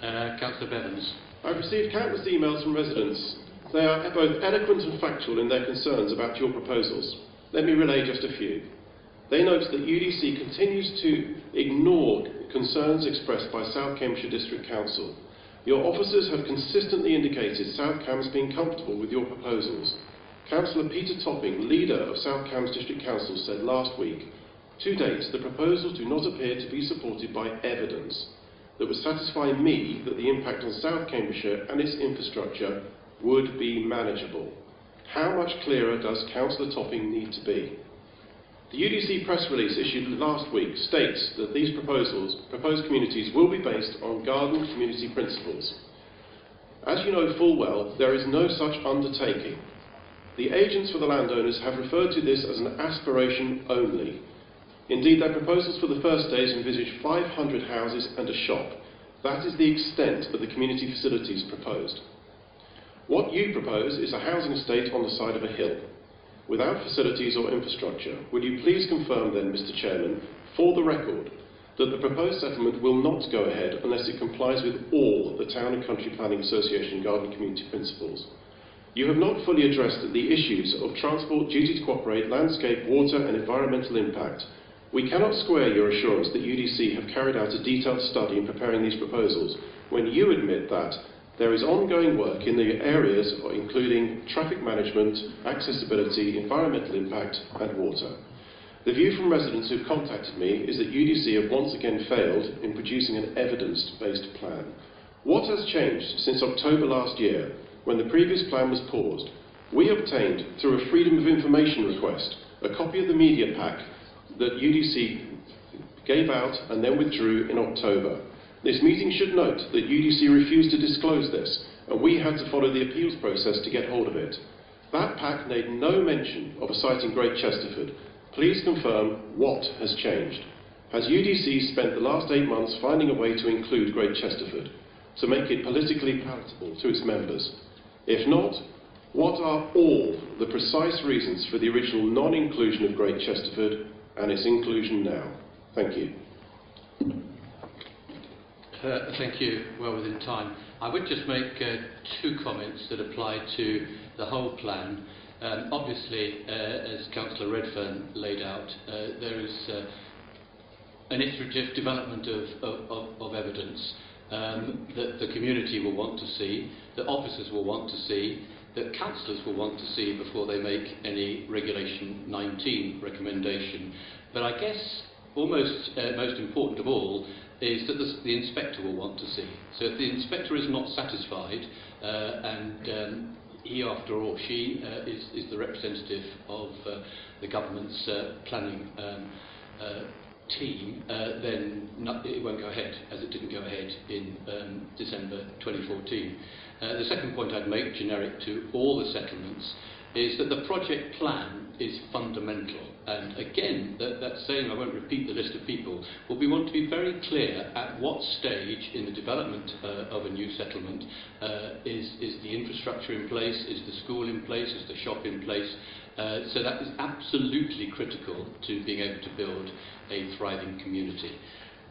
Councillor Bevans. I've received countless emails from residents. They are both eloquent and factual in their concerns about your proposals. Let me relay just a few. They note that UDC continues to ignore concerns expressed by South Cambridgeshire District Council. Your officers have consistently indicated South Cambs being comfortable with your proposals. Councillor Peter Topping, leader of South Cambs District Council, said last week, "To date, the proposals do not appear to be supported by evidence that would satisfy me that the impact on South Cambridgeshire and its infrastructure would be manageable." How much clearer does Councillor Topping need to be? The UDC press release issued last week states that these proposed communities will be based on garden community principles. As you know full well, there is no such undertaking. The agents for the landowners have referred to this as an aspiration only. Indeed, their proposals for the first stage envisage 500 houses and a shop. That is the extent of the community facilities proposed. What you propose is a housing estate on the side of a hill, without facilities or infrastructure. Will you please confirm then, Mr. Chairman, for the record, that the proposed settlement will not go ahead unless it complies with all the Town and Country Planning Association garden community principles? You have not fully addressed the issues of transport, duty to cooperate, landscape, water and environmental impact. We cannot square your assurance that UDC have carried out a detailed study in preparing these proposals when you admit that there is ongoing work in the areas including traffic management, accessibility, environmental impact and water. The view from residents who have contacted me is that UDC have once again failed in producing an evidence-based plan. What has changed since October last year, when the previous plan was paused? We obtained, through a Freedom of Information request, a copy of the media pack that UDC gave out and then withdrew in October. This meeting should note that UDC refused to disclose this, and we had to follow the appeals process to get hold of it. That pack made no mention of a site in Great Chesterford. Please confirm what has changed. Has UDC spent the last 8 months finding a way to include Great Chesterford, to make it politically palatable to its members? If not, what are all the precise reasons for the original non-inclusion of Great Chesterford and its inclusion now? Thank you. Thank you. Well within time. I would just make 2 comments that apply to the whole plan. Obviously, as Councillor Redfern laid out, there is an iterative development of evidence that the community will want to see, that officers will want to see, that councillors will want to see before they make any Regulation 19 recommendation. But I guess almost most important of all is that the inspector will want to see. So if the inspector is not satisfied, and he after all, she is the representative of the government's planning team, then it won't go ahead, as it didn't go ahead in December 2014. The second point I'd make, generic to all the settlements, is that the project plan is fundamental. And again, that saying, I won't repeat the list of people, but we want to be very clear at what stage in the development of a new settlement is the infrastructure in place, is the school in place, is the shop in place. So that is absolutely critical to being able to build a thriving community.